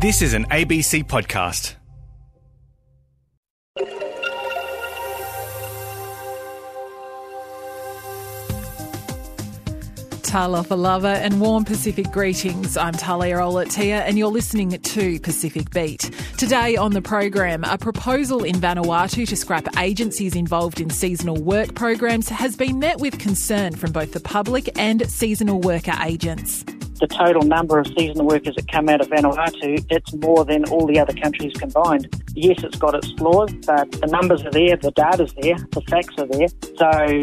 This is an ABC podcast. Talofa lover and warm Pacific greetings. I'm Talia Olatia and you're listening to Pacific Beat. Today on the program, a proposal in Vanuatu to scrap agencies involved in seasonal work programs has been met with concern from both the public and seasonal worker agents. The total number of seasonal workers that come out of Vanuatu, it's more than all the other countries combined. Yes, it's got its flaws, but the numbers are there, the data's there, the facts are there. So,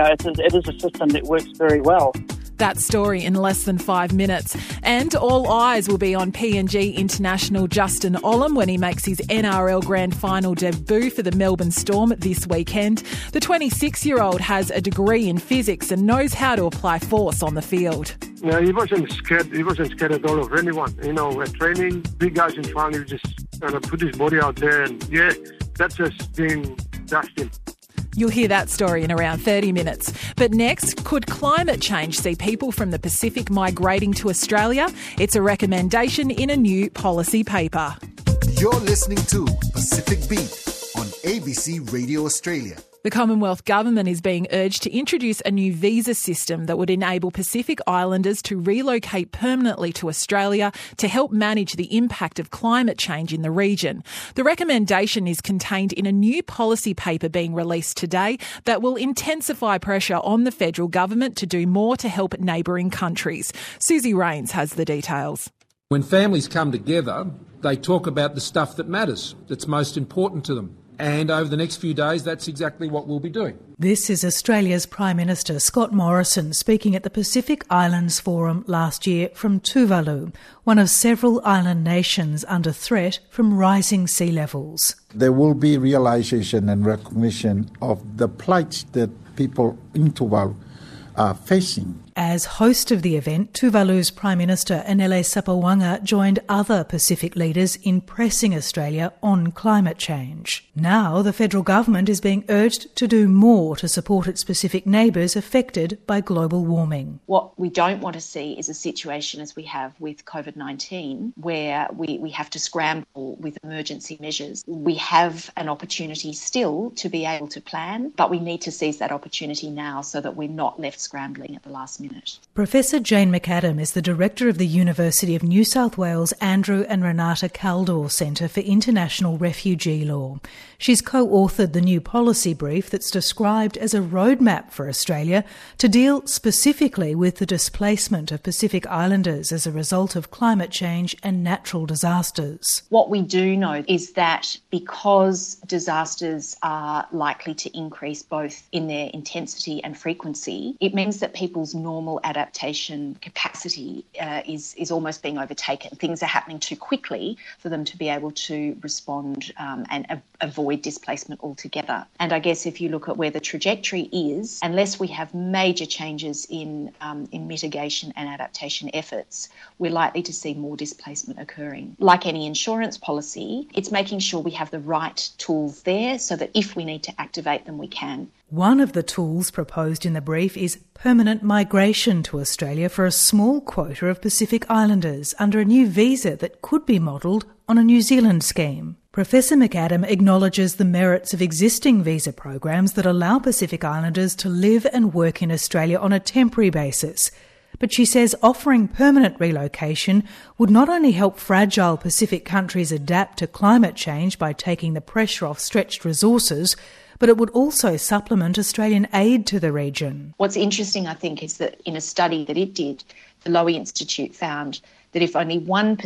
it is a system that works very well. That story in less than 5 minutes. And all eyes will be on PNG international Justin Olam when he makes his NRL Grand Final debut for the Melbourne Storm this weekend. The 26-year-old has a degree in physics and knows how to apply force on the field. Yeah, he wasn't scared. He wasn't scared at all of anyone. We're training, big guys in front. He just put his body out there, and that's just being Justin. You'll hear that story in around 30 minutes. But next, could climate change see people from the Pacific migrating to Australia? It's a recommendation in a new policy paper. You're listening to Pacific Beat on ABC Radio Australia. The Commonwealth Government is being urged to introduce a new visa system that would enable Pacific Islanders to relocate permanently to Australia to help manage the impact of climate change in the region. The recommendation is contained in a new policy paper being released today that will intensify pressure on the federal government to do more to help neighbouring countries. Susie Rains has the details. When families come together, they talk about the stuff that matters, that's most important to them. And over the next few days, that's exactly what we'll be doing. This is Australia's Prime Minister Scott Morrison speaking at the Pacific Islands Forum last year from Tuvalu, one of several island nations under threat from rising sea levels. There will be realisation and recognition of the plight that people in Tuvalu are facing. As host of the event, Tuvalu's Prime Minister Anele Sapawanga joined other Pacific leaders in pressing Australia on climate change. Now the federal government is being urged to do more to support its Pacific neighbours affected by global warming. What we don't want to see is a situation as we have with COVID-19 where we have to scramble with emergency measures. We have an opportunity still to be able to plan, but we need to seize that opportunity now so that we're not left scrambling at the last minute. Professor Jane McAdam is the Director of the University of New South Wales Andrew and Renata Kaldor Centre for International Refugee Law. She's co-authored the new policy brief that's described as a roadmap for Australia to deal specifically with the displacement of Pacific Islanders as a result of climate change and natural disasters. What we do know is that because disasters are likely to increase both in their intensity and frequency, it means that people's normal adaptation capacity is almost being overtaken. Things are happening too quickly for them to be able to respond and avoid displacement altogether. And I guess if you look at where the trajectory is, unless we have major changes in mitigation and adaptation efforts, we're likely to see more displacement occurring. Like any insurance policy, it's making sure we have the right tools there so that if we need to activate them, we can. One of the tools proposed in the brief is permanent migration to Australia for a small quota of Pacific Islanders under a new visa that could be modelled on a New Zealand scheme. Professor McAdam acknowledges the merits of existing visa programs that allow Pacific Islanders to live and work in Australia on a temporary basis. But she says offering permanent relocation would not only help fragile Pacific countries adapt to climate change by taking the pressure off stretched resources, but it would also supplement Australian aid to the region. What's interesting, I think, is that in a study that it did, the Lowy Institute found that if only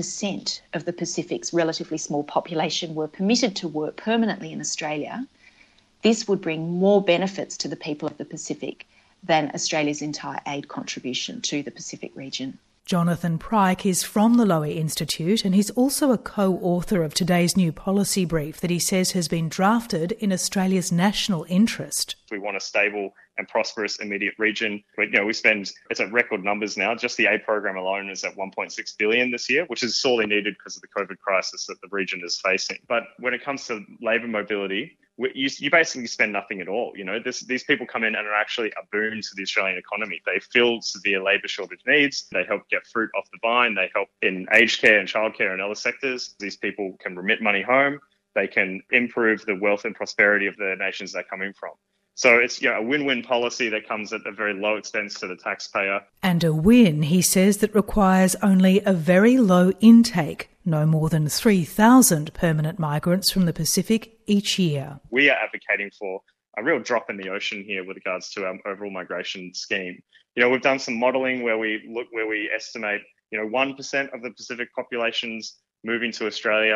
1% of the Pacific's relatively small population were permitted to work permanently in Australia, this would bring more benefits to the people of the Pacific than Australia's entire aid contribution to the Pacific region. Jonathan Pryke is from the Lowy Institute and he's also a co-author of today's new policy brief that he says has been drafted in Australia's national interest. We want a stable and prosperous immediate region. We spend, it's at record numbers now. Just the aid program alone is at $1.6 billion this year, which is sorely needed because of the COVID crisis that the region is facing. But when it comes to labour mobility, you basically spend nothing at all. You know, these people come in and are actually a boon to the Australian economy. They fill severe labour shortage needs. They help get fruit off the vine. They help in aged care and childcare and other sectors. These people can remit money home. They can improve the wealth and prosperity of the nations they're coming from. So it's a win-win policy that comes at a very low expense to the taxpayer. And a win, he says, that requires only a very low intake, no more than 3,000 permanent migrants from the Pacific each year. We are advocating for a real drop in the ocean here with regards to our overall migration scheme. You know, we've done some modelling where we estimate, 1% of the Pacific population's moving to Australia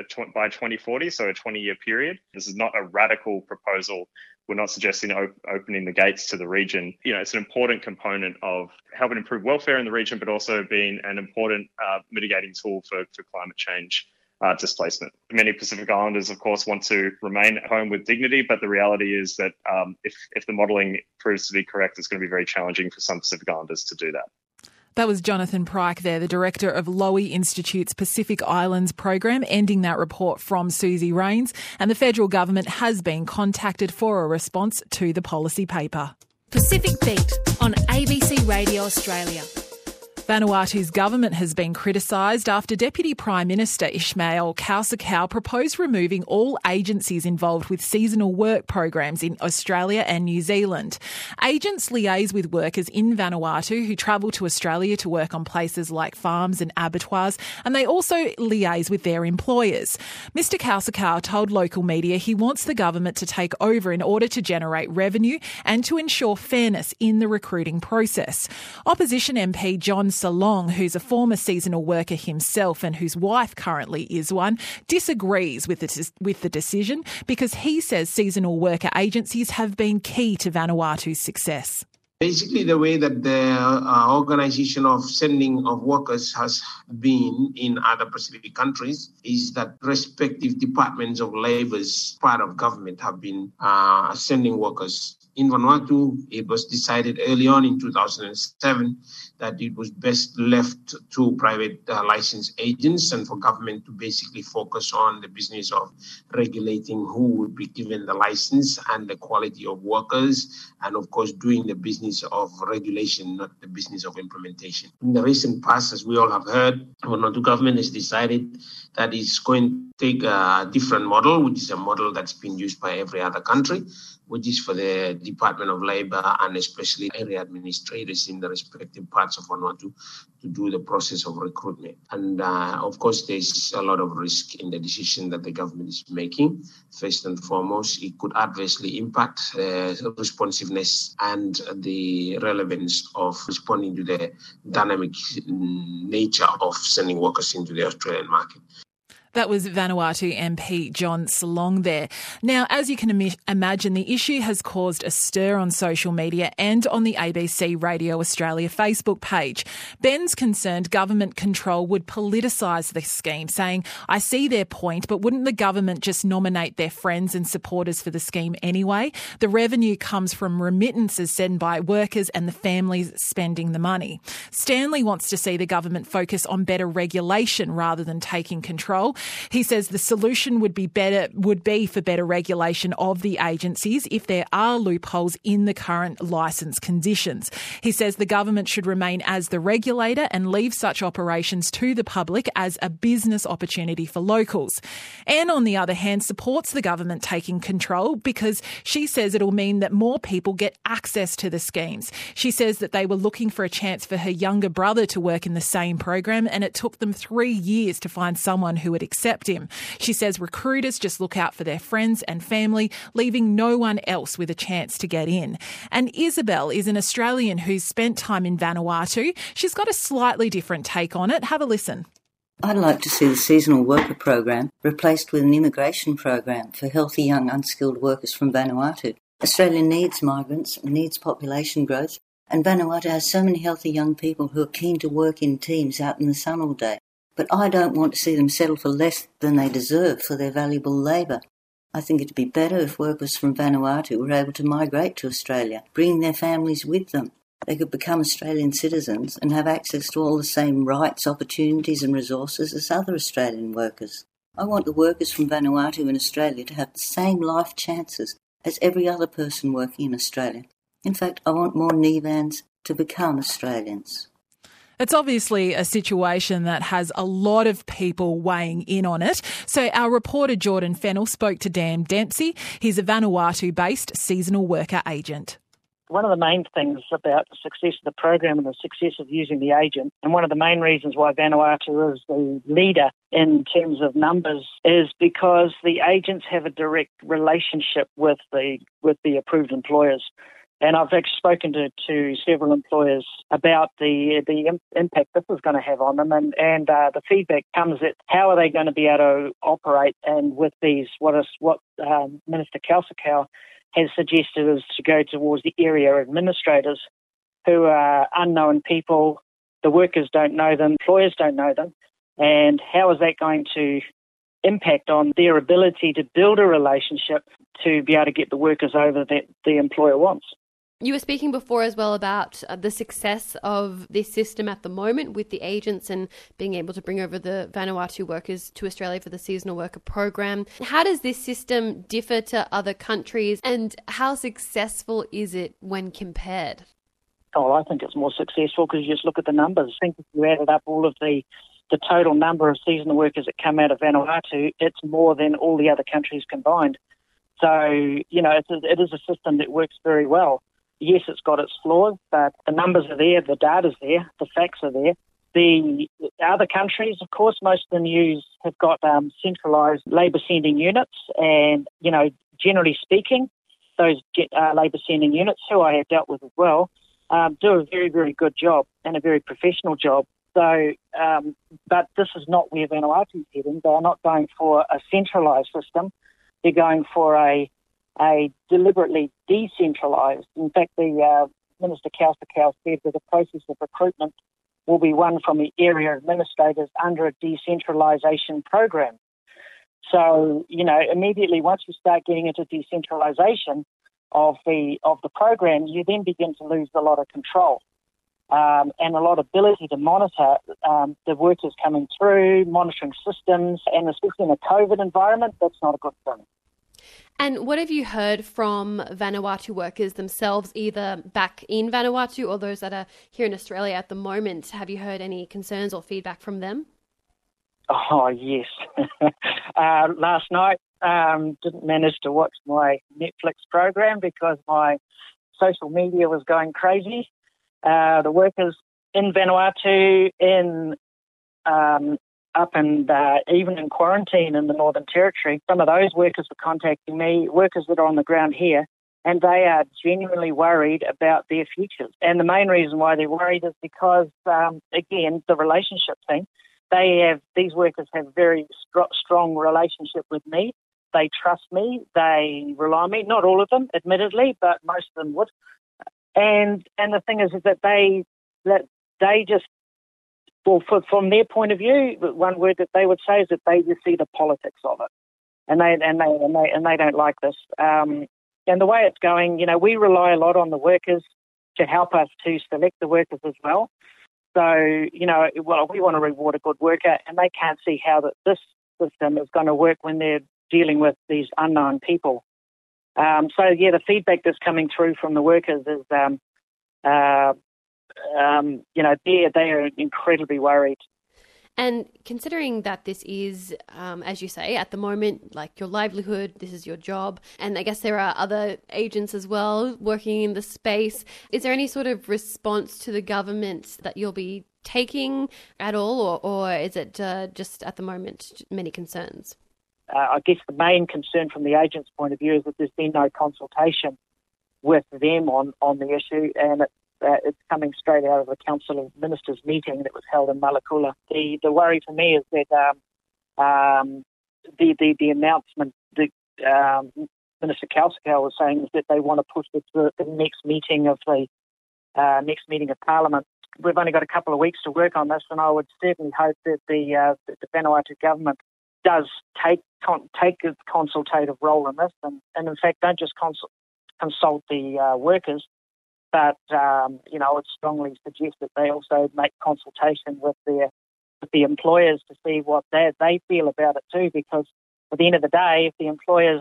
by 2040, so a 20-year period. This is not a radical proposal. We're not suggesting opening the gates to the region. It's an important component of helping improve welfare in the region, but also being an important mitigating tool for climate change displacement. Many Pacific Islanders, of course, want to remain at home with dignity, but the reality is that if the modelling proves to be correct, it's going to be very challenging for some Pacific Islanders to do that. That was Jonathan Pryke there, the director of Lowy Institute's Pacific Islands program, ending that report from Susie Rains. And the federal government has been contacted for a response to the policy paper. Pacific Beat on ABC Radio Australia. Vanuatu's government has been criticised after Deputy Prime Minister Ismail Kausikau proposed removing all agencies involved with seasonal work programs in Australia and New Zealand. Agents liaise with workers in Vanuatu who travel to Australia to work on places like farms and abattoirs, and they also liaise with their employers. Mr Kausikau told local media he wants the government to take over in order to generate revenue and to ensure fairness in the recruiting process. Opposition MP John Salong, who's a former seasonal worker himself and whose wife currently is one, disagrees with the decision because he says seasonal worker agencies have been key to Vanuatu's success. Basically, the way that the organisation of sending of workers has been in other Pacific countries is that respective departments of labour's part of government have been sending workers. In Vanuatu, it was decided early on in 2007 that it was best left to private licensed agents and for government to basically focus on the business of regulating who would be given the license and the quality of workers, and of course doing the business of regulation, not the business of implementation. In the recent past, as we all have heard, Vanuatu government has decided that it's going to take a different model, which is a model that's been used by every other country, which is for the Department of Labour and especially area administrators in the respective parts of Vanuatu to do the process of recruitment. And of course, there's a lot of risk in the decision that the government is making. First and foremost, it could adversely impact responsiveness and the relevance of responding to the dynamic nature of sending workers into the Australian market. That was Vanuatu MP John Salong there. Now, as you can imagine, the issue has caused a stir on social media and on the ABC Radio Australia Facebook page. Ben's concerned government control would politicise the scheme, saying, I see their point, but wouldn't the government just nominate their friends and supporters for the scheme anyway? The revenue comes from remittances sent by workers and the families spending the money. Stanley wants to see the government focus on better regulation rather than taking control. He says the solution would be for better regulation of the agencies if there are loopholes in the current licence conditions. He says the government should remain as the regulator and leave such operations to the public as a business opportunity for locals. Anne, on the other hand, supports the government taking control because she says it'll mean that more people get access to the schemes. She says that they were looking for a chance for her younger brother to work in the same program and it took them 3 years to find someone who would accept him. She says recruiters just look out for their friends and family, leaving no one else with a chance to get in. And Isabel is an Australian who's spent time in Vanuatu. She's got a slightly different take on it. Have a listen. I'd like to see the seasonal worker program replaced with an immigration program for healthy young unskilled workers from Vanuatu. Australia needs migrants, needs population growth, and Vanuatu has so many healthy young people who are keen to work in teams out in the sun all day. But I don't want to see them settle for less than they deserve for their valuable labour. I think it'd be better if workers from Vanuatu were able to migrate to Australia, bringing their families with them. They could become Australian citizens and have access to all the same rights, opportunities and resources as other Australian workers. I want the workers from Vanuatu in Australia to have the same life chances as every other person working in Australia. In fact, I want more Nevans to become Australians. It's obviously a situation that has a lot of people weighing in on it. So our reporter Jordan Fennell spoke to Dan Dempsey. He's a Vanuatu-based seasonal worker agent. One of the main things about the success of the program and the success of using the agent, and one of the main reasons why Vanuatu is the leader in terms of numbers, is because the agents have a direct relationship with the approved employers. And I've actually spoken to several employers about the impact this is going to have on them, and the feedback comes that how are they going to be able to operate, and with these, what Minister Kalsakau has suggested is to go towards the area administrators, who are unknown people. The workers don't know them, employers don't know them, and how is that going to impact on their ability to build a relationship to be able to get the workers over that the employer wants? You were speaking before as well about the success of this system at the moment with the agents and being able to bring over the Vanuatu workers to Australia for the seasonal worker program. How does this system differ to other countries, and how successful is it when compared? Oh, I think it's more successful because you just look at the numbers. I think if you added up all of the total number of seasonal workers that come out of Vanuatu, it's more than all the other countries combined. So, you know, it is a system that works very well. Yes, it's got its flaws, but the numbers are there, the data's there, the facts are there. The other countries, of course, most of them have got centralised labour sending units, and, you know, generally speaking, those labour sending units, who I have dealt with as well, do a very, very good job and a very professional job. So, but this is not where Vanuatu's heading. They're not going for a centralised system. They're going for a deliberately decentralised. In fact, the Minister Kalsakau said that the process of recruitment will be one from the area administrators under a decentralisation program. So, you know, immediately once you start getting into decentralisation of the program, you then begin to lose a lot of control and a lot of ability to monitor the workers coming through, monitoring systems, and especially in a COVID environment, that's not a good thing. And what have you heard from Vanuatu workers themselves, either back in Vanuatu or those that are here in Australia at the moment? Have you heard any concerns or feedback from them? Oh, yes. Last night, didn't manage to watch my Netflix program because my social media was going crazy. The workers in Vanuatu, up and even in quarantine in the Northern Territory, some of those workers were contacting me, workers that are on the ground here, and they are genuinely worried about their futures. And the main reason why they're worried is because, again, the relationship thing. These workers have very strong relationship with me. They trust me. They rely on me. Not all of them, admittedly, but most of them would. And the thing is that they just, well, from their point of view, one word that they would say is that they just see the politics of it, and they don't like this. And the way it's going, you know, we rely a lot on the workers to help us to select the workers as well. So, you know, well, we want to reward a good worker, and they can't see how this system is going to work when they're dealing with these unknown people. So, yeah, the feedback that's coming through from the workers is, you know, they are incredibly worried. And considering that this is, as you say, at the moment, like your livelihood, this is your job, and I guess there are other agents as well working in the space, is there any sort of response to the government that you'll be taking at all, or is it just at the moment many concerns? I guess the main concern from the agent's point of view is that there's been no consultation with them on the issue, and it's coming straight out of the Council of Ministers meeting that was held in Malakula. The worry for me is that the announcement that Minister Kalsakau was saying is that they want to push this to the next meeting of Parliament. We've only got a couple of weeks to work on this, and I would certainly hope that the Vanuatu government does take a consultative role in this, and in fact don't just consult the workers, but, you know, I would strongly suggest that they also make consultation with their with the employers to see what they feel about it too, because at the end of the day, if the employers,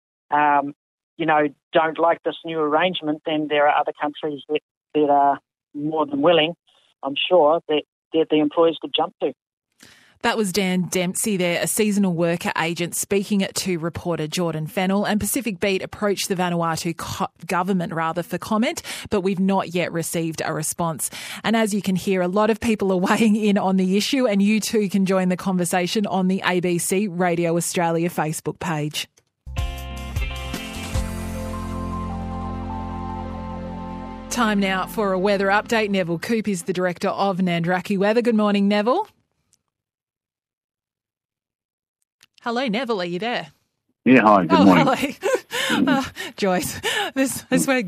don't like this new arrangement, then there are other countries that are more than willing, I'm sure, that the employers could jump to. That was Dan Dempsey there, a seasonal worker agent, speaking to reporter Jordan Fennell. And Pacific Beat approached the Vanuatu government for comment, but we've not yet received a response. And as you can hear, a lot of people are weighing in on the issue, and you too can join the conversation on the ABC Radio Australia Facebook page. Time now for a weather update. Neville Coop is the director of Nandraki Weather. Good morning, Neville. Hello, Neville. Are you there? Yeah, hi. Good morning. Hello. Joyce, there's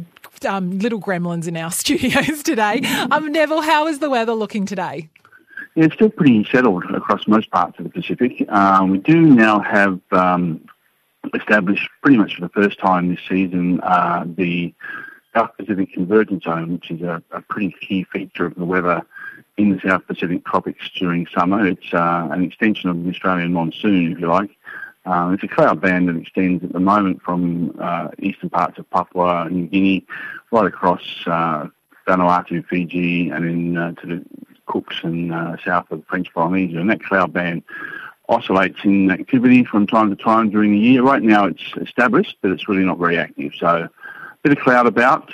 little gremlins in our studios today. Neville, how is the weather looking today? Yeah, it's still pretty settled across most parts of the Pacific. We do now have established pretty much for the first time this season the South Pacific Convergence Zone, which is a pretty key feature of the weather in the South Pacific tropics during summer. It's an extension of the Australian monsoon, if you like. It's a cloud band that extends at the moment from eastern parts of Papua New Guinea right across Vanuatu, Fiji, and then to the Cooks and south of French Polynesia. And that cloud band oscillates in activity from time to time during the year. Right now it's established, but it's really not very active. So a bit of cloud about.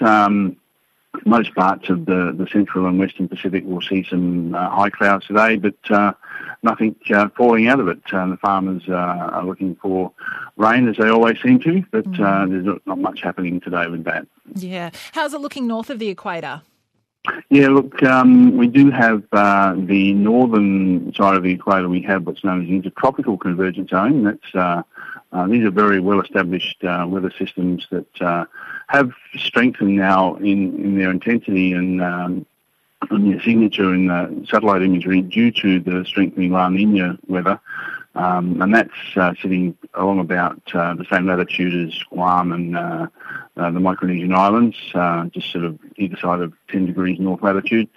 Most parts of the central and western Pacific will see some high clouds today, but nothing falling out of it. The farmers are looking for rain, as they always seem to, but there's not much happening today with that. Yeah. How's it looking north of the equator? Yeah, look, we do have the northern side of the equator. We have what's known as the Intertropical Convergence Zone. That's these are very well-established weather systems that have strengthened now in their intensity and their signature in the satellite imagery due to the strengthening La Nina weather. And that's sitting along about the same latitude as Guam and the Micronesian Islands, just sort of either side of 10 degrees north latitude.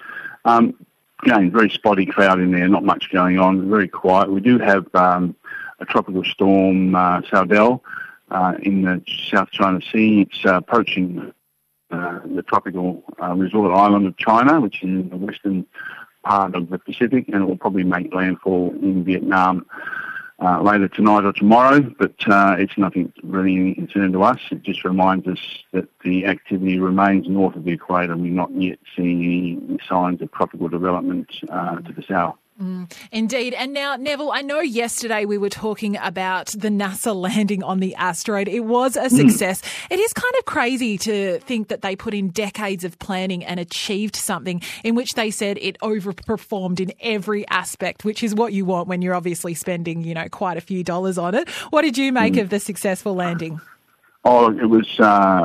Again, very spotty cloud in there, not much going on, very quiet. We do have a tropical storm, Saudel, in the South China Sea. It's approaching the tropical resort island of China, which is in the western part of the Pacific, and it will probably make landfall in Vietnam later tonight or tomorrow, but it's nothing really any concern to us. It just reminds us that the activity remains north of the equator, and we're not yet seeing any signs of tropical development to the south. Indeed. And now, Neville, I know yesterday we were talking about the NASA landing on the asteroid. It was a success. It is kind of crazy to think that they put in decades of planning and achieved something in which they said it overperformed in every aspect, which is what you want when you're obviously spending, quite a few dollars on it. What did you make of the successful landing? Oh, it was,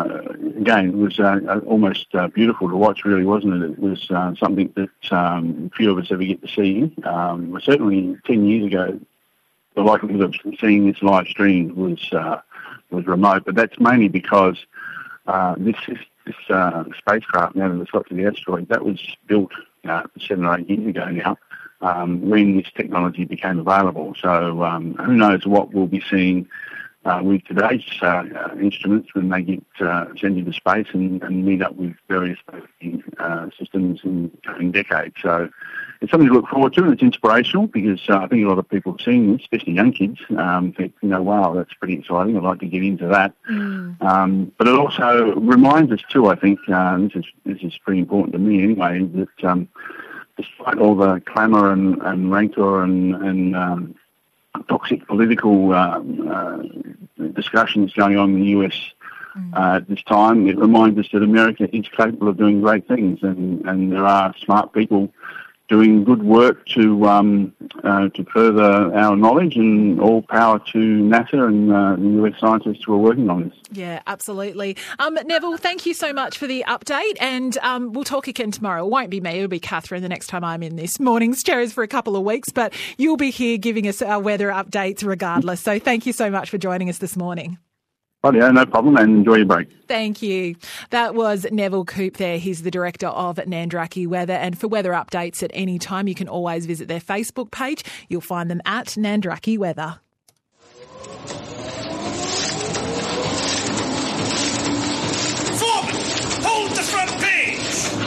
almost beautiful to watch, really, wasn't it? It was something that few of us ever get to see. Certainly 10 years ago, the likelihood of seeing this live stream was remote, but that's mainly because this spacecraft, now that it's got to the asteroid, that was built 7 or 8 years ago now, when this technology became available. So who knows what we'll be seeing with today's instruments when they get sent into space and meet up with various systems in coming decades. So it's something to look forward to, and it's inspirational because I think a lot of people have seen this, especially young kids, think, wow, that's pretty exciting. I'd like to get into that. But it also reminds us too, I think, this is pretty important to me anyway, that despite all the clamour and rancor and toxic political discussions going on in the US at this time, it reminds us that America is capable of doing great things, and there are smart people doing good work to further our knowledge, and all power to NASA and the US scientists who are working on this. Yeah, absolutely. Neville, thank you so much for the update, and we'll talk again tomorrow. It won't be me, it'll be Catherine the next time I'm in this morning's chairs for a couple of weeks, but you'll be here giving us our weather updates regardless. So thank you so much for joining us this morning. Well, yeah, no problem, and enjoy your break. Thank you. That was Neville Coop there. He's the director of Nandraki Weather. And for weather updates at any time, you can always visit their Facebook page. You'll find them at Nandraki Weather. Foreman, hold the front page!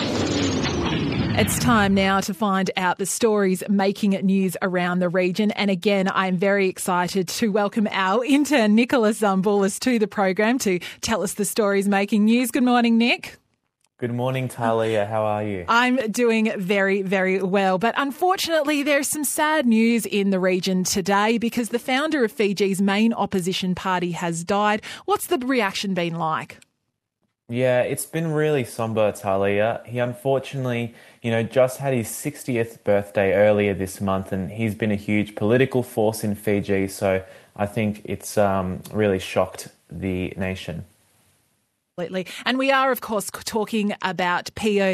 It's time now to find out the stories making news around the region. And again, I'm very excited to welcome our intern, Nicholas Zamboulis, to the program to tell us the stories making news. Good morning, Nick. Good morning, Talia. How are you? I'm doing very, very well. But unfortunately, there's some sad news in the region today because the founder of Fiji's main opposition party has died. What's the reaction been like? Yeah, it's been really somber, Talia. He unfortunately, just had his 60th birthday earlier this month, and he's been a huge political force in Fiji, so I think it's really shocked the nation. Absolutely. And we are, of course, talking about Pio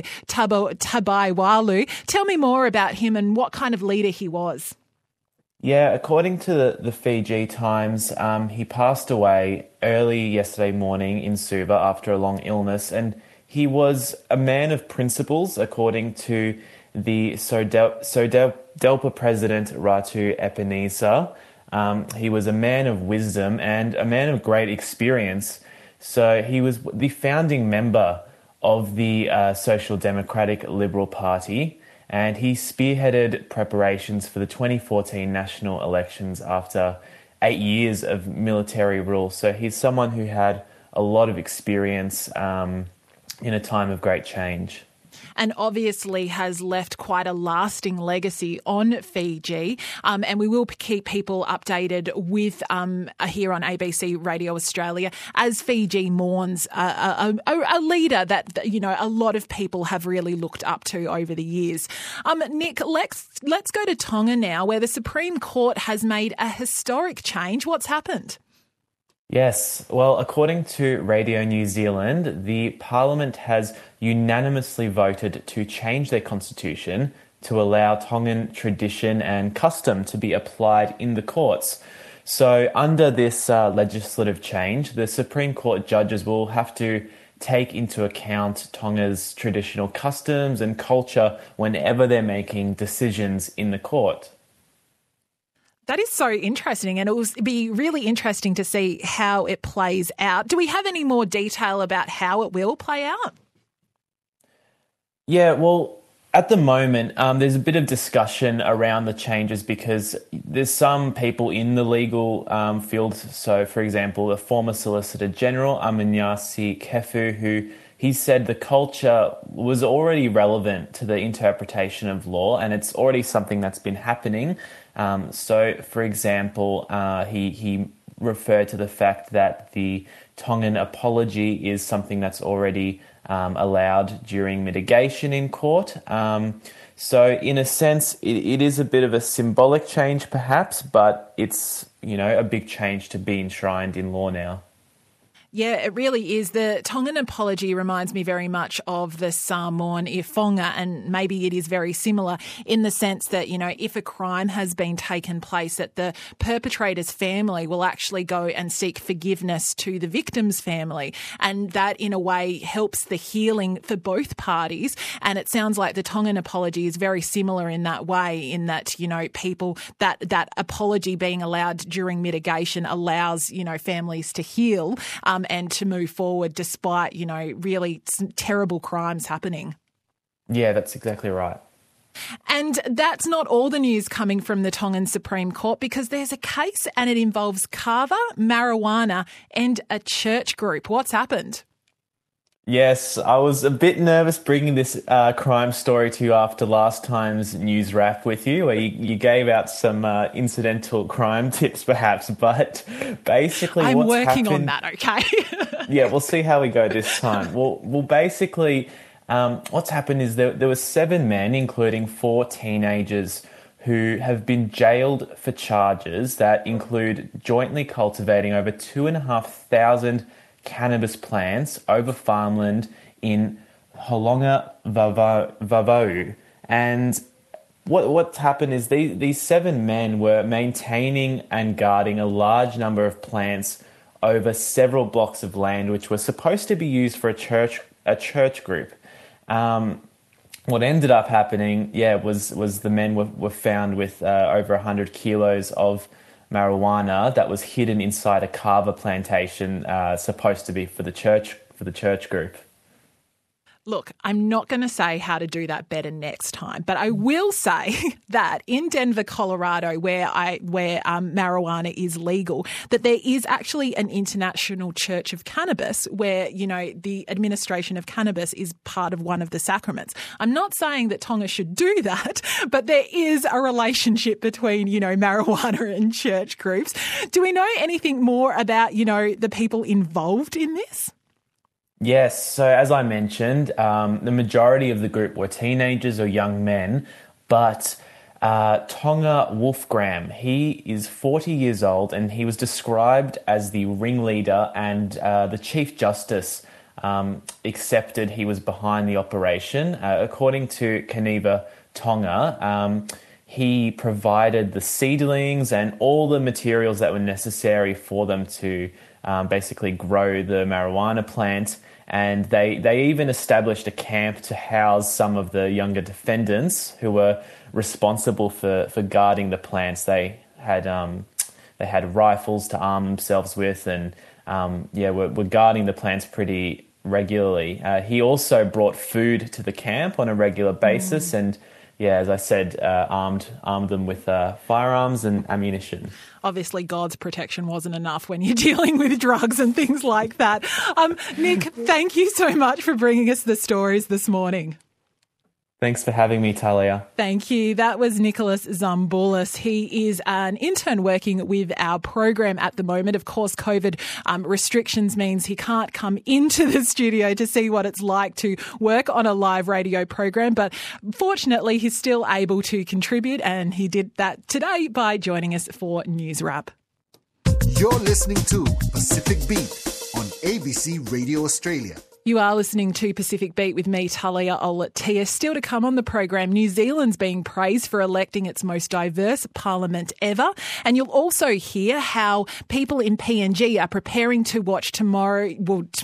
Tabaiwalu. Tell me more about him and what kind of leader he was. Yeah, according to the Fiji Times, he passed away early yesterday morning in Suva after a long illness, and he was a man of principles, according to the Sodelpa president Ratu Epenisa. He was a man of wisdom and a man of great experience. So he was the founding member of the Social Democratic Liberal Party, and he spearheaded preparations for the 2014 national elections after 8 years of military rule. So he's someone who had a lot of experience in a time of great change. And obviously has left quite a lasting legacy on Fiji. And we will keep people updated with here on ABC Radio Australia as Fiji mourns a leader that, a lot of people have really looked up to over the years. Nick, let's go to Tonga now, where the Supreme Court has made a historic change. What's happened? Yes, well, according to Radio New Zealand, the Parliament has unanimously voted to change their constitution to allow Tongan tradition and custom to be applied in the courts. So under this legislative change, the Supreme Court judges will have to take into account Tonga's traditional customs and culture whenever they're making decisions in the court. That is so interesting, and it will be really interesting to see how it plays out. Do we have any more detail about how it will play out? Yeah, well, at the moment, there's a bit of discussion around the changes because there's some people in the legal field. So, for example, the former Solicitor General, Amanyasi Kefu, who he said the culture was already relevant to the interpretation of law, and it's already something that's been happening. So, for example, he referred to the fact that the Tongan apology is something that's already allowed during mitigation in court. So, in a sense, it is a bit of a symbolic change, perhaps, but it's, a big change to be enshrined in law now. Yeah, it really is. The Tongan apology reminds me very much of the Samoan iwhonga, and maybe it is very similar in the sense that, if a crime has been taken place, that the perpetrator's family will actually go and seek forgiveness to the victim's family. And that, in a way, helps the healing for both parties. And it sounds like the Tongan apology is very similar in that way, in that, people, that apology being allowed during mitigation allows, families to heal. And to move forward despite, really terrible crimes happening. Yeah, that's exactly right. And that's not all the news coming from the Tongan Supreme Court, because there's a case and it involves kava, marijuana and a church group. What's happened? Yes, I was a bit nervous bringing this crime story to you after last time's news wrap with you, where you gave out some incidental crime tips, perhaps. But basically, I'm what's working happened, on that. Okay. Yeah, we'll see how we go this time. Well, basically, what's happened is there were 7 men, including 4 teenagers, who have been jailed for charges that include jointly cultivating over 2,500 cannabis plants over farmland in Holonga Vavau. And what's happened is these 7 men were maintaining and guarding a large number of plants over several blocks of land which were supposed to be used for a church group. What ended up happening, was the men were found with over 100 kilos of marijuana that was hidden inside a kava plantation, supposed to be for the church group. Look, I'm not going to say how to do that better next time, but I will say that in Denver, Colorado, where marijuana is legal, that there is actually an International Church of Cannabis where, the administration of cannabis is part of one of the sacraments. I'm not saying that Tonga should do that, but there is a relationship between, marijuana and church groups. Do we know anything more about, the people involved in this? Yes, so as I mentioned, the majority of the group were teenagers or young men, but Tonga Wolfgram, he is 40 years old and he was described as the ringleader, and the Chief Justice accepted he was behind the operation. According to Kaniva Tonga, he provided the seedlings and all the materials that were necessary for them to basically grow the marijuana plant. And they even established a camp to house some of the younger defendants who were responsible for guarding the plants. They had rifles to arm themselves with, and were guarding the plants pretty regularly. He also brought food to the camp on a regular basis, and as I said, armed them with firearms and ammunition. Obviously, God's protection wasn't enough when you're dealing with drugs and things like that. Nick, thank you so much for bringing us the stories this morning. Thanks for having me, Talia. Thank you. That was Nicholas Zamboulis. He is an intern working with our program at the moment. Of course, COVID restrictions means he can't come into the studio to see what it's like to work on a live radio program, but fortunately he's still able to contribute, and he did that today by joining us for News Wrap. You're listening to Pacific Beat on ABC Radio Australia. You are listening to Pacific Beat with me, Talia Olatia. Still to come on the program, New Zealand's being praised for electing its most diverse parliament ever. And you'll also hear how people in PNG are preparing to watch tomorrow's,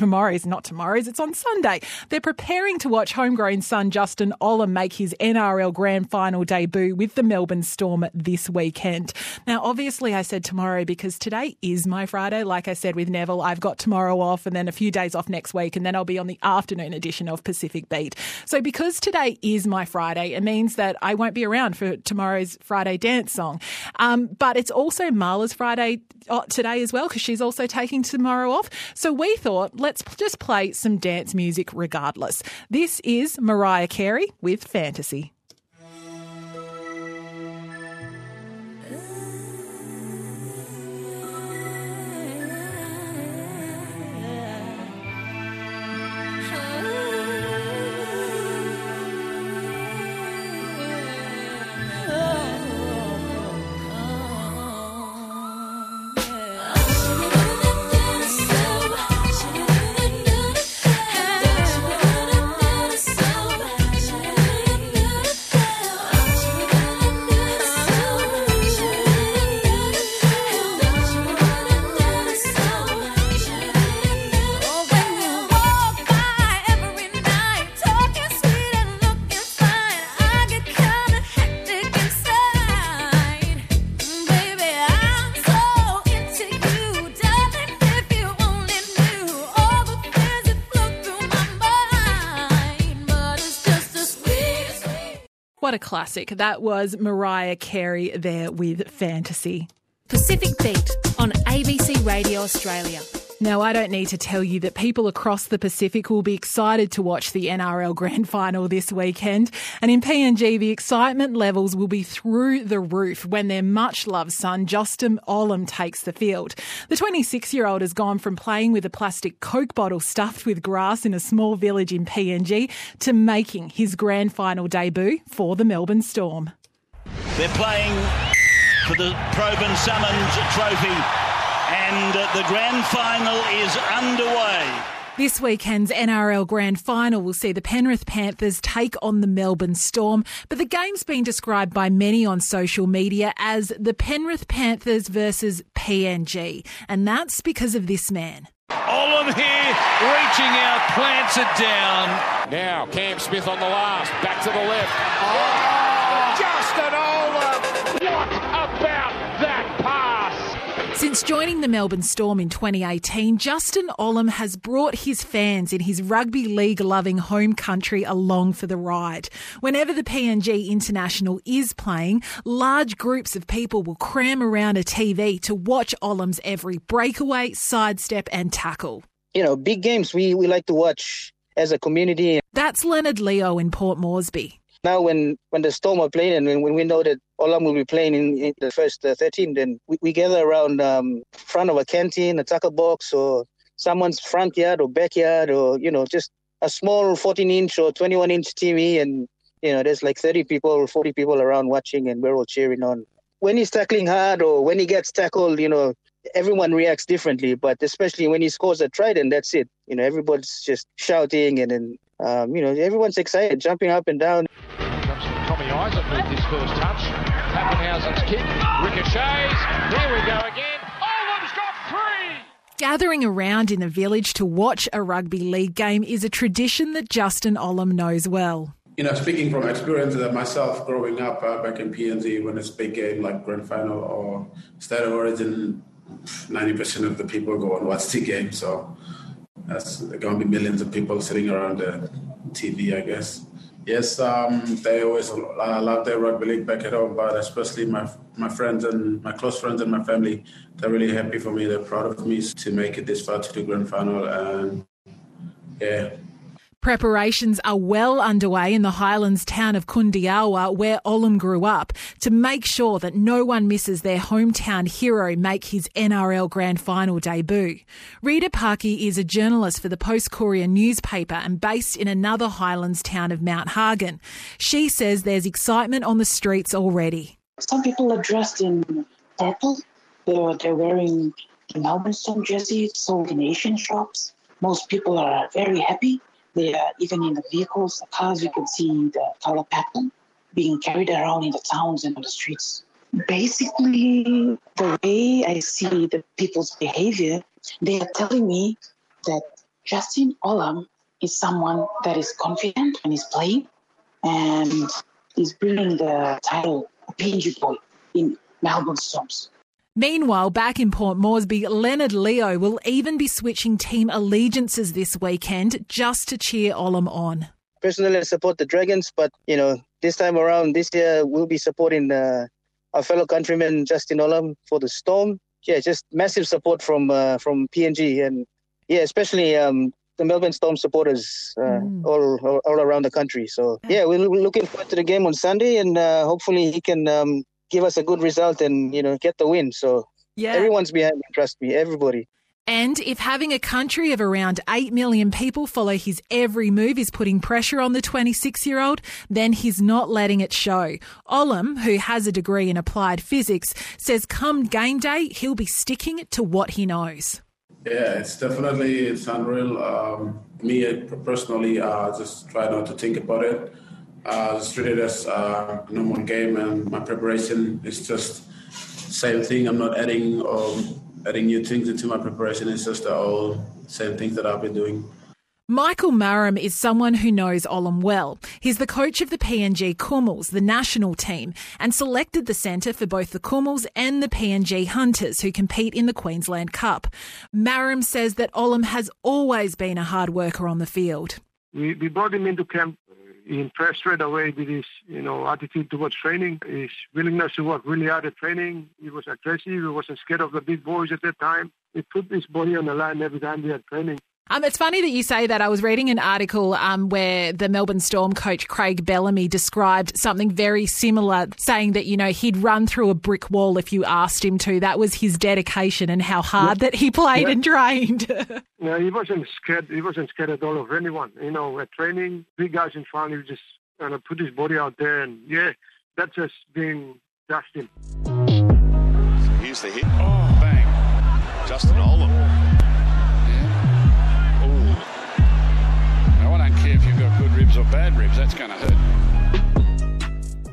it's on Sunday. They're preparing to watch homegrown son Justin Olam make his NRL Grand Final debut with the Melbourne Storm this weekend. Now, obviously I said tomorrow because today is my Friday. Like I said with Neville, I've got tomorrow off and then a few days off next week, and then I'll be on the afternoon edition of Pacific Beat. So because today is my Friday, it means that I won't be around for tomorrow's Friday dance song. But it's also Marla's Friday today as well, because she's also taking tomorrow off. So we thought, let's just play some dance music regardless. This is Mariah Carey with Fantasy. What a classic. That was Mariah Carey there with Fantasy. Pacific Beat on ABC Radio Australia. Now, I don't need to tell you that people across the Pacific will be excited to watch the NRL Grand Final this weekend. And in PNG, the excitement levels will be through the roof when their much-loved son, Justin Olam, takes the field. The 26-year-old has gone from playing with a plastic Coke bottle stuffed with grass in a small village in PNG to making his Grand Final debut for the Melbourne Storm. They're playing for the Probyn Summons Trophy. And the Grand Final is underway. This weekend's NRL Grand Final will see the Penrith Panthers take on the Melbourne Storm, but the game's been described by many on social media as the Penrith Panthers versus PNG. And that's because of this man. Olam here, reaching out, plants it down. Now, Cam Smith on the last, back to the left. Oh, Justin Olam! What about that pass? Since joining the Melbourne Storm in 2018, Justin Olam has brought his fans in his rugby league-loving home country along for the ride. Whenever the PNG International is playing, large groups of people will cram around a TV to watch Olam's every breakaway, sidestep and tackle. You know, big games we like to watch as a community. That's Leonard Leo in Port Moresby. Now when the Storm are playing and when we know that Olam will be playing in the first 13, then we gather around front of a canteen, a tackle box, or someone's front yard or backyard, or, you know, just a small 14-inch or 21-inch TV, and, you know, there's like 30 people, 40 people around watching, and we're all cheering on. When he's tackling hard or when he gets tackled, you know, everyone reacts differently, but especially when he scores a try, then that's it. You know, everybody's just shouting and then, you know, everyone's excited, jumping up and down. Comes from Tommy Isaac with his first touch. Pappenhausen's kick, ricochets. Here we go again. Olam's got 3! Gathering around in the village to watch a rugby league game is a tradition that Justin Olam knows well. You know, speaking from experience myself growing up back in PNG, when it's a big game like Grand Final or State of Origin, 90% of the people go and watch the game. So that's going to be millions of people sitting around the TV, I guess. Yes, they always love their rugby league back at home, but especially my friends and my close friends and my family, they're really happy for me. They're proud of me to make it this far to the Grand Final, and yeah. Preparations are well underway in the Highlands town of Kundiawa, where Olam grew up, to make sure that no one misses their hometown hero make his NRL Grand Final debut. Rita Parkey is a journalist for the Post-Courier newspaper and based in another Highlands town of Mount Hagen. She says there's excitement on the streets already. Some people are dressed in purple. They're wearing the Melbourne Storm jerseys sold in Asian shops. Most people are very happy. They are, even in the vehicles, the cars, you can see the color pattern being carried around in the towns and on the streets. Basically, the way I see the people's behavior, they are telling me that Justin Olam is someone that is confident when he's playing and is bringing the title of PNG boy in Melbourne Storms. Meanwhile, back in Port Moresby, Leonard Leo will even be switching team allegiances this weekend just to cheer Olam on. Personally, I support the Dragons, but, you know, this time around, this year, we'll be supporting our fellow countryman Justin Olam for the Storm. Yeah, just massive support from PNG, and, yeah, especially the Melbourne Storm supporters all around the country. So, yeah, we're looking forward to the game on Sunday, and hopefully he can give us a good result and, you know, get the win. So everyone's behind me, trust me, everybody. And if having a country of around 8 million people follow his every move is putting pressure on the 26-year-old, then he's not letting it show. Olam, who has a degree in applied physics, says come game day, he'll be sticking to what he knows. Yeah, it's unreal. Me personally, just try not to think about it. Just treat it as a normal game, and my preparation is just same thing. I'm not adding new things into my preparation. It's just all same things that I've been doing. Michael Murram is someone who knows Olam well. He's the coach of the PNG Kumuls, the national team, and selected the centre for both the Kumuls and the PNG Hunters, who compete in the Queensland Cup. Murram says that Olam has always been a hard worker on the field. We brought him into camp. He impressed straight away with his, you know, attitude towards training, his willingness to work really hard at training. He was aggressive. He wasn't scared of the big boys at that time. He put his body on the line every time we had training. It's funny that you say that. I was reading an article where the Melbourne Storm coach Craig Bellamy described something very similar, saying that, you know, he'd run through a brick wall if you asked him to. That was his dedication and how hard that he played and trained. No, he wasn't scared. He wasn't scared at all of anyone. You know, at training, big guys in front, he just put his body out there, and yeah, that's just being Justin. So here's the hit. Oh, bang. Justin Olam. If you've got good ribs or bad ribs, that's going to hurt.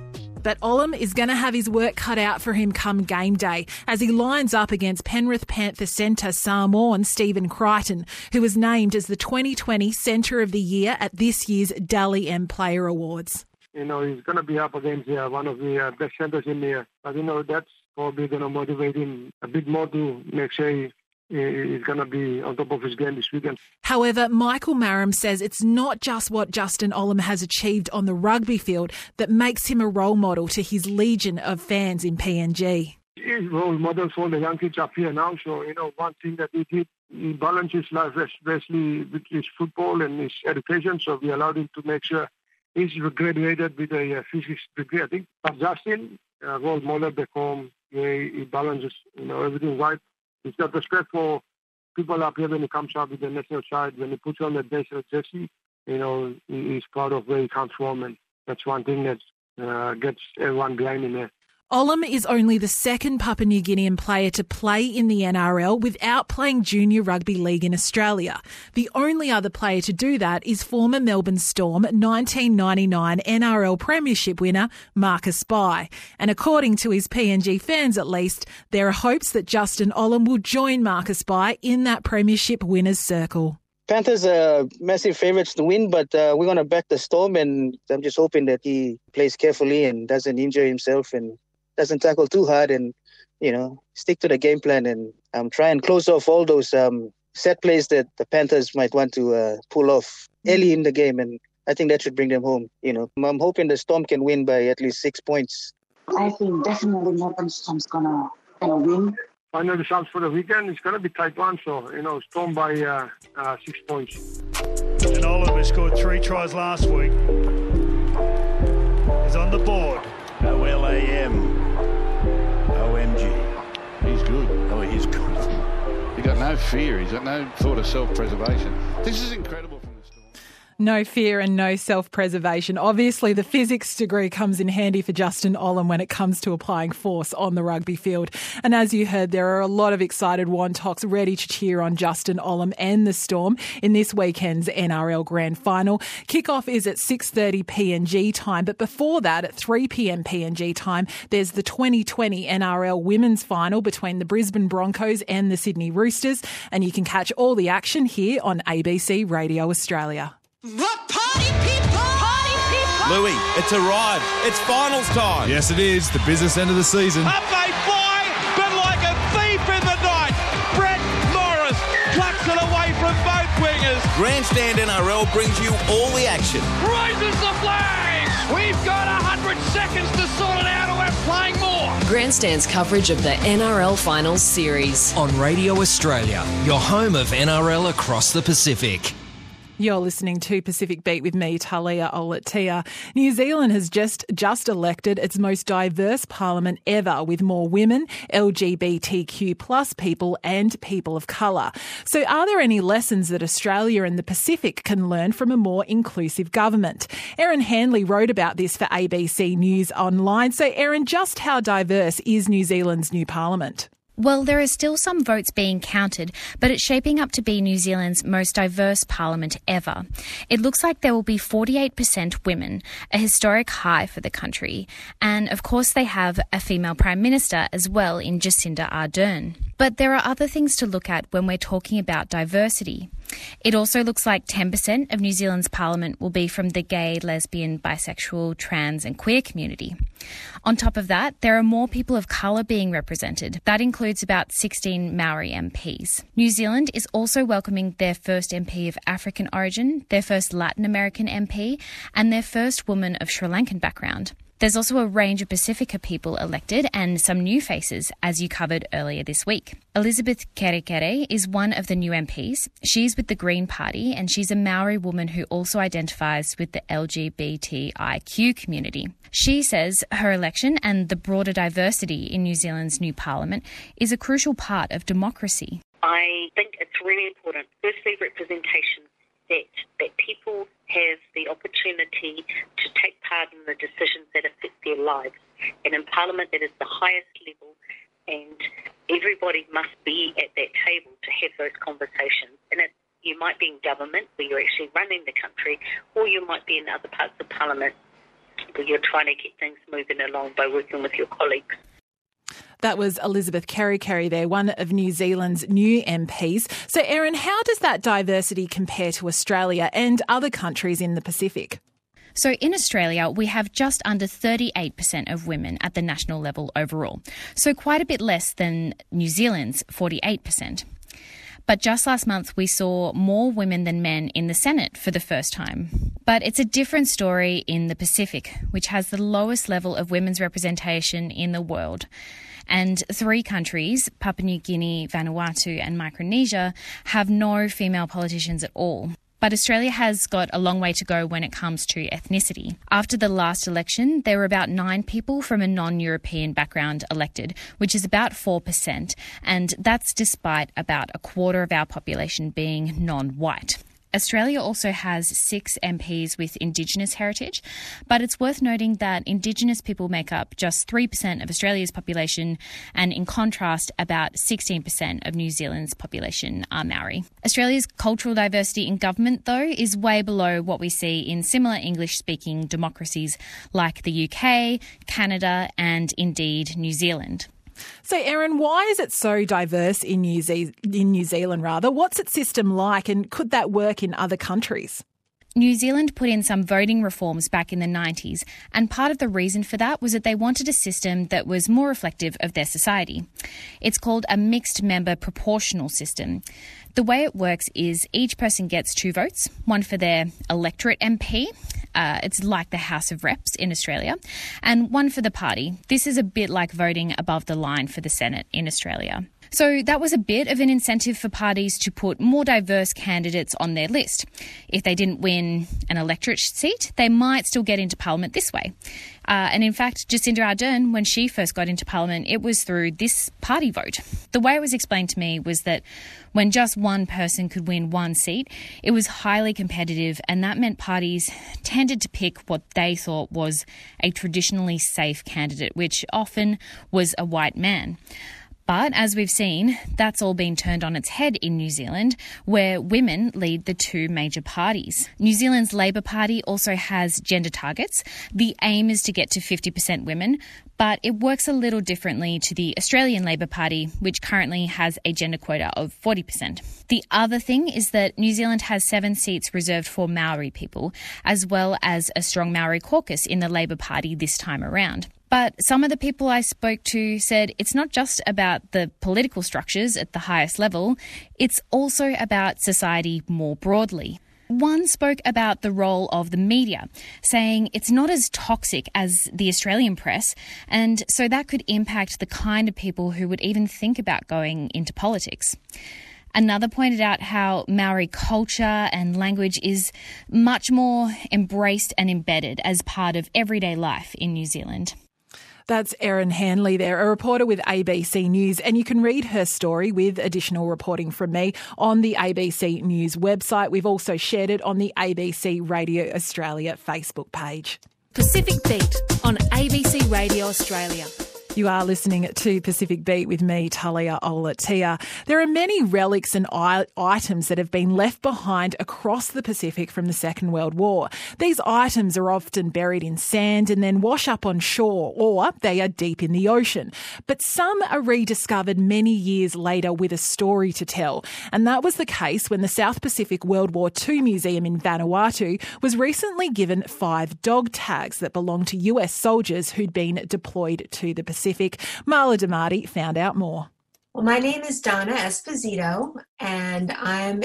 but Olam is going to have his work cut out for him come game day as he lines up against Penrith Panther centre Samoan Stephen Crichton, who was named as the 2020 Centre of the Year at this year's Dally M Player Awards. He's going to be up against one of the best centres in there. But, that's probably going to motivate him a bit more to make sure he's going to be on top of his game this weekend. However, Michael Marum says it's not just what Justin Olam has achieved on the rugby field that makes him a role model to his legion of fans in PNG. He's role model for the young kids up here now. So, one thing that he did, he balanced his life especially with his football and his education. So we allowed him to make sure he's graduated with a physics degree, I think. But Justin, role model back home, he balances, everything right. He's got respect for people up here when he comes up with the national side. When he puts on the national jersey, he's proud of where he comes from. And that's one thing that gets everyone behind him there. Olam is only the second Papua New Guinean player to play in the NRL without playing junior rugby league in Australia. The only other player to do that is former Melbourne Storm 1999 NRL Premiership winner Marcus Bai. And according to his PNG fans at least, there are hopes that Justin Olam will join Marcus Bai in that Premiership winners' circle. Panthers are massive favourites to win, but we're going to back the Storm, and I'm just hoping that he plays carefully and doesn't injure himself and doesn't tackle too hard and, stick to the game plan and try and close off all those set plays that the Panthers might want to pull off early in the game. And I think that should bring them home. I'm hoping the Storm can win by at least 6 points. I think definitely Melbourne Storm's gonna win. Final results for the weekend, it's going to be tight one. So, Storm by 6 points. And Olam, who scored 3 tries last week, is on the board. OLAM. OMG. He's good. Oh, he's good. He's got no fear. He's got no thought of self-preservation. This is incredible from the Storm. No fear and no self-preservation. Obviously, the physics degree comes in handy for Justin Olam when it comes to applying force on the rugby field. And as you heard, there are a lot of excited Wontoks ready to cheer on Justin Olam and the Storm in this weekend's NRL Grand Final. Kickoff is at 6:30 PNG time, but before that, at 3 p.m. PNG time, there's the 2020 NRL Women's Final between the Brisbane Broncos and the Sydney Roosters, and you can catch all the action here on ABC Radio Australia. Party people! Louis, it's arrived. It's finals time. Yes, it is. The business end of the season. Up they fly, but like a thief in the night. Brett Morris plucks it away from both wingers. Grandstand NRL brings you all the action. Raises the flag. We've got 100 seconds to sort it out, or we're playing more. Grandstand's coverage of the NRL Finals Series on Radio Australia, your home of NRL across the Pacific. You're listening to Pacific Beat with me, Talia Olatia. New Zealand has just elected its most diverse parliament ever, with more women, LGBTQ plus people and people of colour. So are there any lessons that Australia and the Pacific can learn from a more inclusive government? Erin Hanley wrote about this for ABC News Online. So Erin, just how diverse is New Zealand's new parliament? Well, there are still some votes being counted, but it's shaping up to be New Zealand's most diverse parliament ever. It looks like there will be 48% women, a historic high for the country. And, of course, they have a female Prime Minister as well in Jacinda Ardern. But there are other things to look at when we're talking about diversity. It also looks like 10% of New Zealand's parliament will be from the gay, lesbian, bisexual, trans and queer community. On top of that, there are more people of colour being represented. That includes about 16 Maori MPs. New Zealand is also welcoming their first MP of African origin, their first Latin American MP and their first woman of Sri Lankan background. There's also a range of Pacifica people elected and some new faces, as you covered earlier this week. Elizabeth Kerekere is one of the new MPs. She's with the Green Party and she's a Maori woman who also identifies with the LGBTIQ community. She says her election and the broader diversity in New Zealand's new parliament is a crucial part of democracy. I think it's really important, firstly, representation, that people have the opportunity to take part in the decisions that affect their lives. And in Parliament, that is the highest level, and everybody must be at that table to have those conversations. And you might be in government, where you're actually running the country, or you might be in other parts of Parliament. possible. You're trying to get things moving along by working with your colleagues. That was Elizabeth Kerry there, one of New Zealand's new MPs. So, Erin, how does that diversity compare to Australia and other countries in the Pacific? So in Australia, we have just under 38% of women at the national level overall. So quite a bit less than New Zealand's 48%. But just last month, we saw more women than men in the Senate for the first time. But it's a different story in the Pacific, which has the lowest level of women's representation in the world. And 3 countries, Papua New Guinea, Vanuatu and Micronesia, have no female politicians at all. But Australia has got a long way to go when it comes to ethnicity. After the last election, there were about 9 people from a non-European background elected, which is about 4%, and that's despite about a quarter of our population being non-white. Australia also has 6 MPs with Indigenous heritage, but it's worth noting that Indigenous people make up just 3% of Australia's population, and in contrast, about 16% of New Zealand's population are Maori. Australia's cultural diversity in government, though, is way below what we see in similar English-speaking democracies like the UK, Canada, and indeed New Zealand. So, Erin, why is it so diverse in New Zealand? What's its system like, and could that work in other countries? New Zealand put in some voting reforms back in the 90s, and part of the reason for that was that they wanted a system that was more reflective of their society. It's called a mixed member proportional system. The way it works is each person gets 2 votes, one for their electorate MP, it's like the House of Reps in Australia, and one for the party. This is a bit like voting above the line for the Senate in Australia. So that was a bit of an incentive for parties to put more diverse candidates on their list. If they didn't win an electorate seat, they might still get into Parliament this way. And in fact, Jacinda Ardern, when she first got into Parliament, it was through this party vote. The way it was explained to me was that when just one person could win 1 seat, it was highly competitive, and that meant parties tended to pick what they thought was a traditionally safe candidate, which often was a white man. But as we've seen, that's all been turned on its head in New Zealand, where women lead the 2 major parties. New Zealand's Labor Party also has gender targets. The aim is to get to 50% women, but it works a little differently to the Australian Labor Party, which currently has a gender quota of 40%. The other thing is that New Zealand has 7 seats reserved for Maori people, as well as a strong Maori caucus in the Labor Party this time around. But some of the people I spoke to said it's not just about the political structures at the highest level, it's also about society more broadly. One spoke about the role of the media, saying it's not as toxic as the Australian press, and so that could impact the kind of people who would even think about going into politics. Another pointed out how Maori culture and language is much more embraced and embedded as part of everyday life in New Zealand. That's Erin Hanley there, a reporter with ABC News, and you can read her story with additional reporting from me on the ABC News website. We've also shared it on the ABC Radio Australia Facebook page. Pacific Beat on ABC Radio Australia. You are listening to Pacific Beat with me, Talia Olatia. There are many relics and items that have been left behind across the Pacific from the Second World War. These items are often buried in sand and then wash up on shore, or they are deep in the ocean. But some are rediscovered many years later with a story to tell. And that was the case when the South Pacific World War II Museum in Vanuatu was recently given 5 dog tags that belonged to US soldiers who'd been deployed to the Pacific. Marla Damati found out more. Well, my name is Donna Esposito, and I'm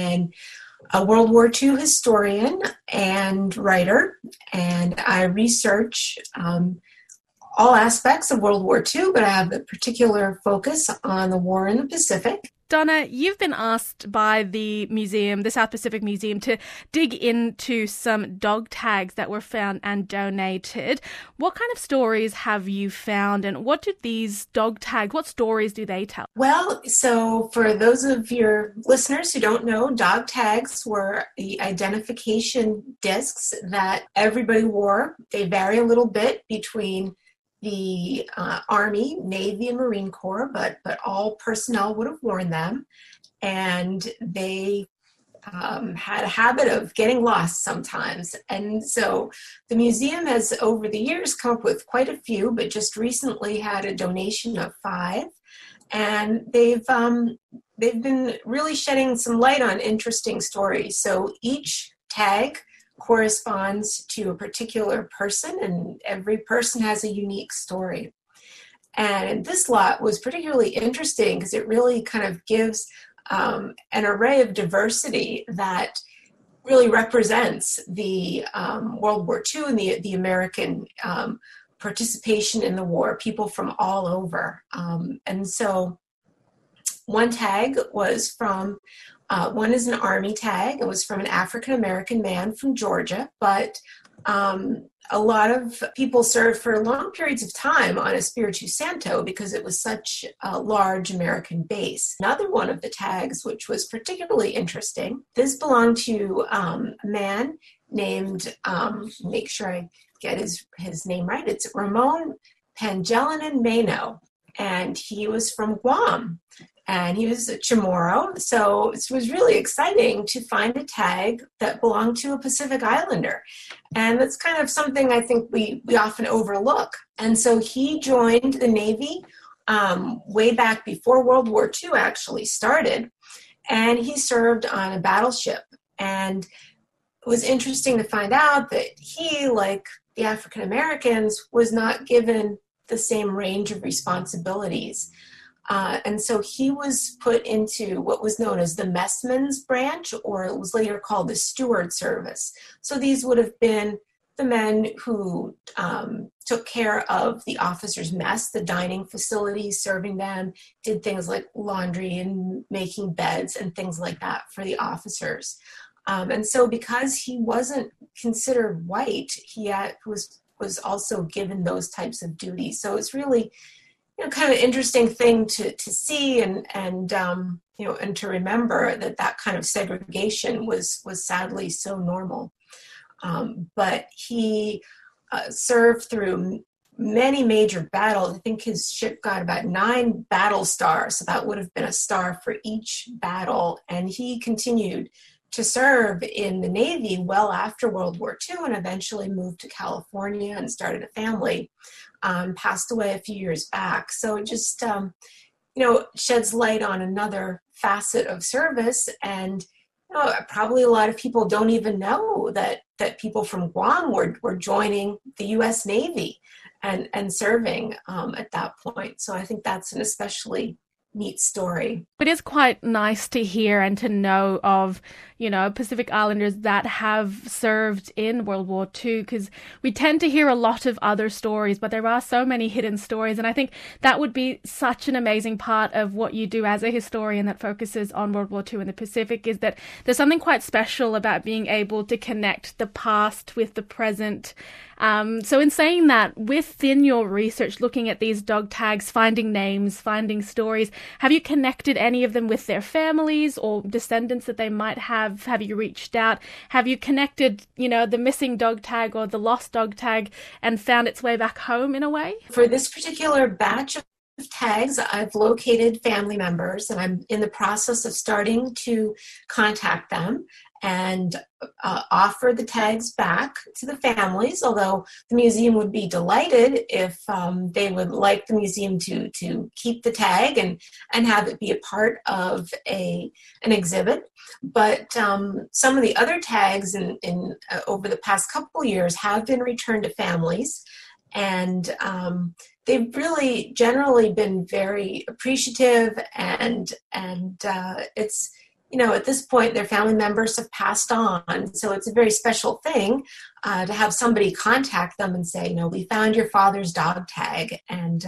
a World War II historian and writer, and I research all aspects of World War II, but I have a particular focus on the war in the Pacific. Donna, you've been asked by the museum, the South Pacific Museum, to dig into some dog tags that were found and donated. What kind of stories have you found, and what did these dog tags, what stories do they tell? Well, so for those of your listeners who don't know, dog tags were the identification discs that everybody wore. They vary a little bit between the Army, Navy, and Marine Corps, but all personnel would have worn them, and they had a habit of getting lost sometimes. And so the museum has, over the years, come up with quite a few, but just recently had a donation of 5. And they've been really shedding some light on interesting stories. So each tag corresponds to a particular person, and every person has a unique story. And this lot was particularly interesting because it really kind of gives an array of diversity that really represents the World War II and the American participation in the war, people from all over. And so one tag was from, one is an Army tag. It was from an African-American man from Georgia, but a lot of people served for long periods of time on Espiritu Santo because it was such a large American base. Another one of the tags, which was particularly interesting, this belonged to a man named, make sure I get his name right, it's Ramon Pangilinan Mano, and he was from Guam. And he was a Chamorro, so it was really exciting to find a tag that belonged to a Pacific Islander. And that's kind of something I think we often overlook. And so he joined the Navy way back before World War II actually started, and he served on a battleship. And it was interesting to find out that he, like the African Americans, was not given the same range of responsibilities. And so he was put into what was known as the messman's branch, or it was later called the steward service. So these would have been the men who took care of the officers' mess, the dining facilities, serving them, did things like laundry and making beds and things like that for the officers. And so because he wasn't considered white, he was also given those types of duties. So it's really kind of interesting thing to see and to remember that kind of segregation was sadly so normal. But he served through many major battles. I think his ship got about 9 battle stars, so that would have been a star for each battle. And he continued to serve in the Navy well after World War II and eventually moved to California and started a family. Passed away a few years back. So it just, sheds light on another facet of service. And probably a lot of people don't even know that people from Guam were joining the U.S. Navy and serving at that point. So I think that's an especially neat story. It is quite nice to hear and to know of, Pacific Islanders that have served in World War II, because we tend to hear a lot of other stories, but there are so many hidden stories. And I think that would be such an amazing part of what you do as a historian that focuses on World War II in the Pacific, is that there's something quite special about being able to connect the past with the present. So in saying that, within your research, looking at these dog tags, finding names, finding stories, have you connected any of them with their families or descendants that they might have? Have you reached out? Have you connected, the missing dog tag or the lost dog tag and found its way back home in a way? For this particular batch of tags, I've located family members, and I'm in the process of starting to contact them and offer the tags back to the families, although the museum would be delighted if they would like the museum to keep the tag and have it be a part of an exhibit. But some of the other tags in over the past couple of years have been returned to families, and they've really generally been very appreciative, and it's, at this point, their family members have passed on. So it's a very special thing to have somebody contact them and say, we found your father's dog tag.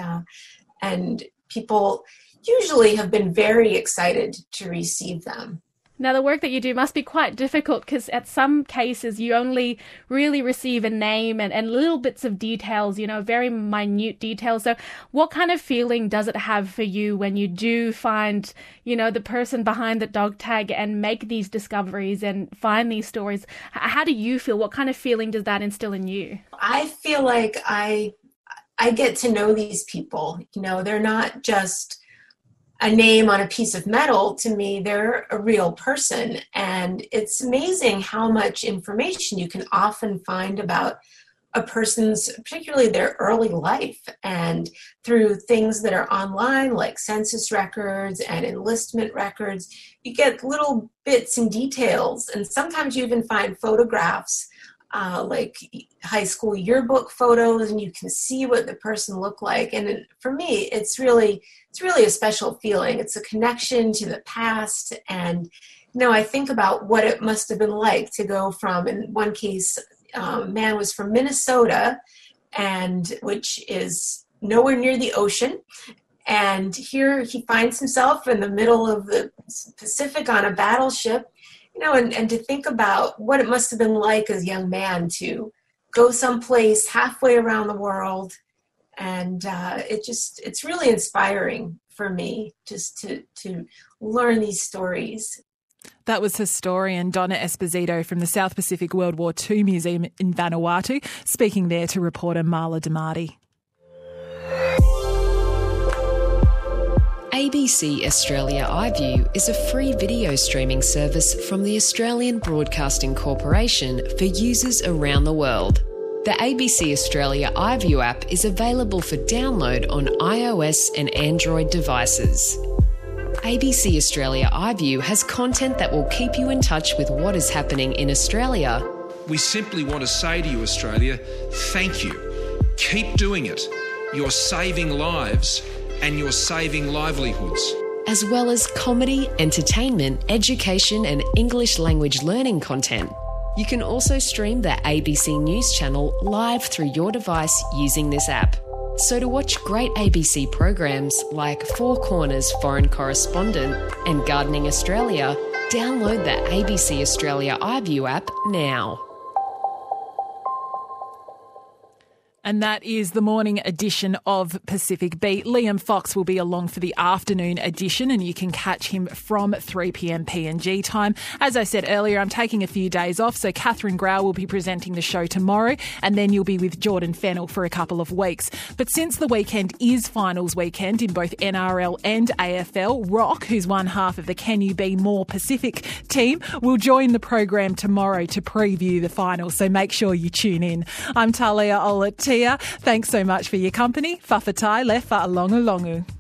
And people usually have been very excited to receive them. Now, the work that you do must be quite difficult, because at some cases you only really receive a name and little bits of details, very minute details. So what kind of feeling does it have for you when you do find, the person behind the dog tag and make these discoveries and find these stories? How do you feel? What kind of feeling does that instill in you? I feel like I get to know these people. They're not just a name on a piece of metal. To me, they're a real person. And it's amazing how much information you can often find about a person's, particularly their early life, and through things that are online like census records and enlistment records, you get little bits and details, and sometimes you even find photographs like high school yearbook photos, and you can see what the person looked like. And for me, it's really a special feeling. It's a connection to the past. And I think about what it must have been like to go from, in one case, man was from Minnesota, and which is nowhere near the ocean. And here he finds himself in the middle of the Pacific on a battleship, and to think about what it must have been like as a young man to go someplace halfway around the world. And it's really inspiring for me just to learn these stories. That was historian Donna Esposito from the South Pacific World War II Museum in Vanuatu, speaking there to reporter Marla DiMarti. ABC Australia iView is a free video streaming service from the Australian Broadcasting Corporation for users around the world. The ABC Australia iView app is available for download on iOS and Android devices. ABC Australia iView has content that will keep you in touch with what is happening in Australia. We simply want to say to you, Australia, thank you. Keep doing it. You're saving lives and you're saving livelihoods. As well as comedy, entertainment, education and English language learning content. You can also stream the ABC News channel live through your device using this app. So to watch great ABC programs like Four Corners Foreign Correspondent and Gardening Australia, download the ABC Australia iView app now. And that is the morning edition of Pacific Beat. Liam Fox will be along for the afternoon edition, and you can catch him from 3 p.m. PNG time. As I said earlier, I'm taking a few days off, so Catherine Grau will be presenting the show tomorrow, and then you'll be with Jordan Fennell for a couple of weeks. But since the weekend is finals weekend in both NRL and AFL, Rock, who's one half of the Can You Be More Pacific team, will join the program tomorrow to preview the finals, so make sure you tune in. I'm Talia Olatia. Thanks so much for your company. Whawhatai le whaalonga longu.